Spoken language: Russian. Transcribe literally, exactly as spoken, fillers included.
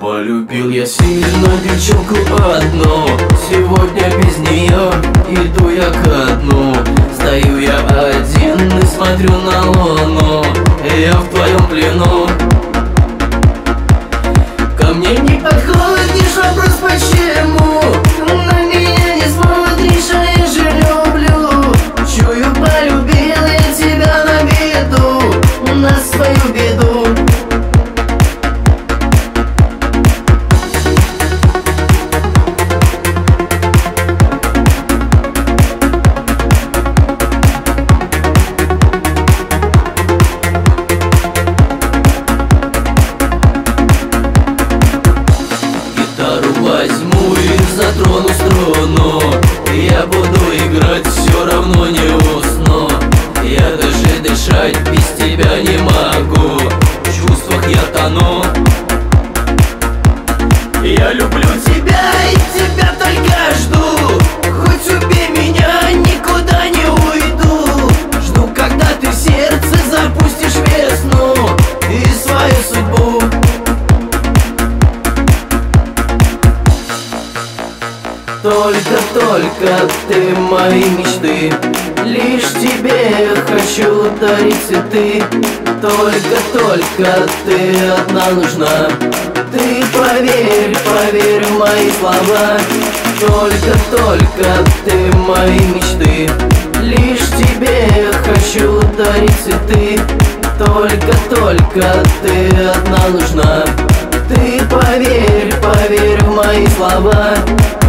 Полюбил я сильно девчонку одну, сегодня без нее иду я ко дну. Стою я один и смотрю на луну, я в твоем плену. Ко мне не подходишь, вопрос почему? На меня не смотришь, а я же люблю. Чую, полюбил я тебя на беду, на свою беду. Возьму и затрону струну, я буду играть, все равно не усну. Я даже дышать без тебя не могу, в чувствах я тону. Я люблю тебя и тебя только жду, хоть убей меня, никуда не уйду. Жду, когда ты в сердце запустишь весну и свою судьбу. Только-только ты мои мечты, лишь тебе хочу дарить цветы. Только-только ты одна нужна, ты поверь, поверь в мои слова. Только-только ты мои мечты, лишь тебе хочу дарить цветы. Только-только ты одна нужна, ты поверь, поверь в мои слова.